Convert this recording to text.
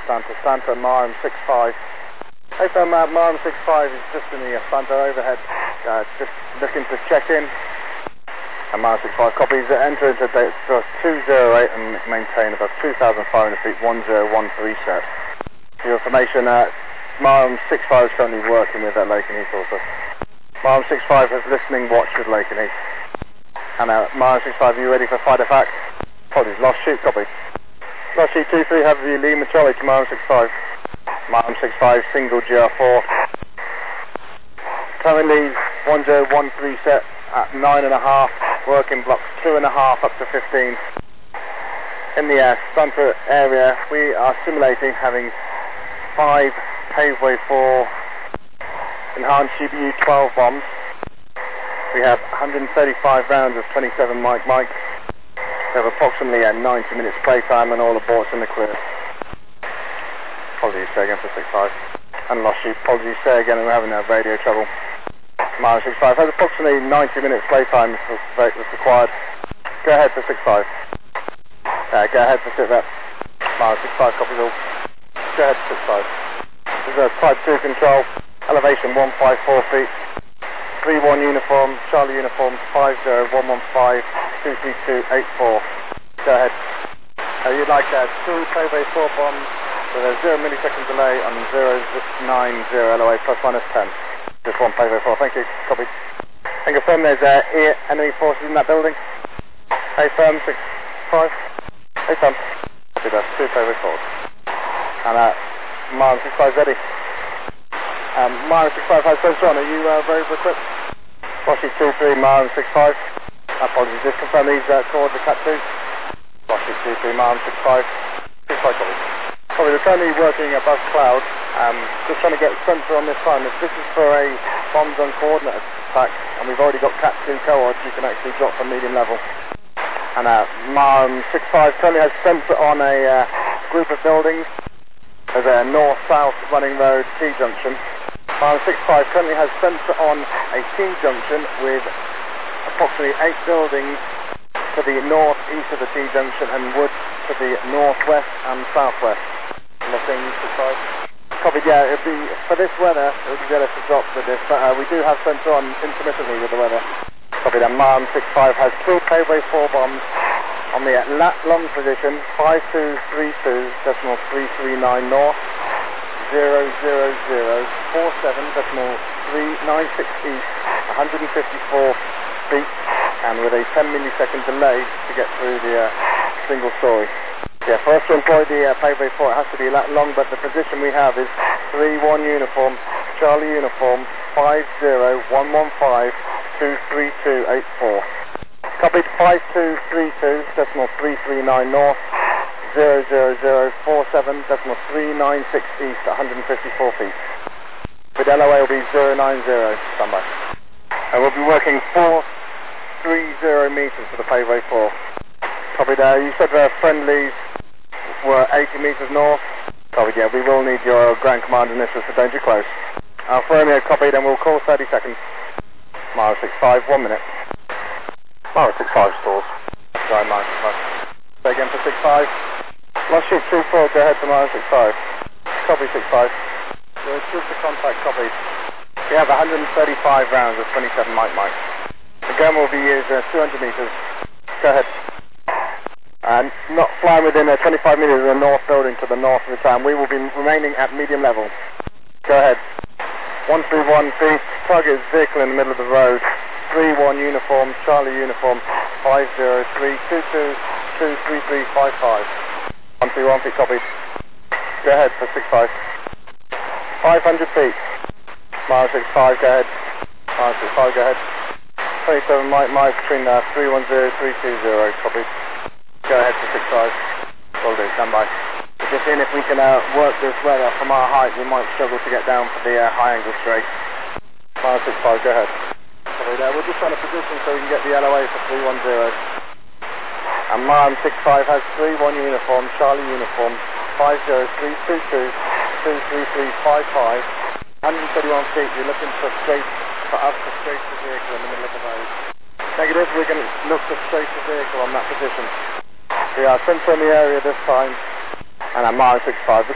Santa. Santa, Marham 65. Hey fam, Marham 65 is just in the Santa overhead, just looking to check in. And Marham 65 copies, enter into date 208 and maintain above 2,500 feet, 1013 set. For your information, Marham 65 is currently working with Lake and Heath also. Marham 65 has listening watch with Lake and Heath. And Marham 65, are you ready for fighter fact? Apologies, lost shoot, copy. Lost shoot 23, have you Lima Charlie to Marham 65. Marham 65, single GR4. Currently 1013 set at 9.5, working blocks 2.5 up to 15. In the Santa area, we are simulating having 5 Paveway 4 enhanced GBU 12 bombs. We have 135 rounds of 27 Mike. We have approximately 90 minutes playtime and all the ports in the clear. Apologies, say again for 65. And lost you. Apologies, say again, we're having radio trouble. Marham 65 has approximately 90 minutes playtime that's required. Go ahead for 65. Go ahead for sit rep. Marham 65 copies all. Go ahead for 65. This is a type 2 control. Elevation 154 feet. 3-1 uniform, Charlie uniform 50115 23284. Go ahead. You'd like 2 Paveway 4 bombs with a 0 millisecond delay on 090 LOA plus minus 10. Just 1 Paveway 4, thank you. Copy. And confirm there's enemy forces in that building. Hey firm 65. Hey firm. Copy that, 2 Paveway 4s. And Marham 65 ready. Marham 65 has sensor on, are you very equipped? Roshi 23, Marham 65. Apologies, just confirm these towards the Cat 2. Roshi 23, Marham 65. 65 copies. Probably we're currently working above cloud, just trying to get sensor on this time. If this is for a bombs on coordinate attack, and we've already got Cat 2 cohorts, you can actually drop from medium level. And Marham 65 currently has sensor on a group of buildings. There's a north-south running road T-junction. Marham 65 currently has sensor on a T-junction with approximately 8 buildings to the north-east of the T-junction and wood to the northwest and southwest. Nothing 65. Copied, yeah, it'd be, for this weather, it would be better to drop with this, but we do have sensor on intermittently with the weather. Copied, and Marham 65 has 2 Paveway 4 bombs on the lat long position, 5232.339 north, 00047.396 east, 154 feet, and with a 10 millisecond delay to get through the single story. Yeah, for us to employ the Paveway 4, it has to be lat long, but the position we have is 3-1 uniform, Charlie uniform, 50115 23284. Copied 5232.339 north, 00047.396 east, 154 feet. With LOA will be 090, standby. And we'll be working 430 meters for the Paveway 4. Copied, you said friendlies were 80 meters north. Copied, yeah, we will need your ground command initials for danger close. Alfa Romeo copied, and we'll call 30 seconds. Marham 65, 1 minute. Marham 65 stalls. Sorry, Marham 65. Say again for 65. Lost shoot 24, go ahead to Marham 65. Copy 65. We're just a contact copy. We have 135 rounds of 27 Mike. The gun will be used 200 meters. Go ahead. And not flying within 25 meters of the north building to the north of the town. We will be remaining at medium level. Go ahead. 131 feet, target is vehicle in the middle of the road. 3-1 uniform, Charlie uniform, 503223355. 131 feet copied. Go ahead for 65. 500 feet. Marham 65, go ahead. Marham 65, go ahead. 27 Mike between 310320, copied. Go ahead for 65. Will do, stand by. We're just seeing if we can work this weather from our height. We might struggle to get down for the high angle straight. Marham 65, go ahead. We're just trying to position so we can get the LOA for 310. And Marham 65 has 3-1 uniform, Charlie uniform, 50322.23355. 131 feet, you're looking for us to straight the vehicle in the middle of the road. Negative, we're going to look to straight the vehicle on that position. We are sensor in the area this time, and I'm Marham 65.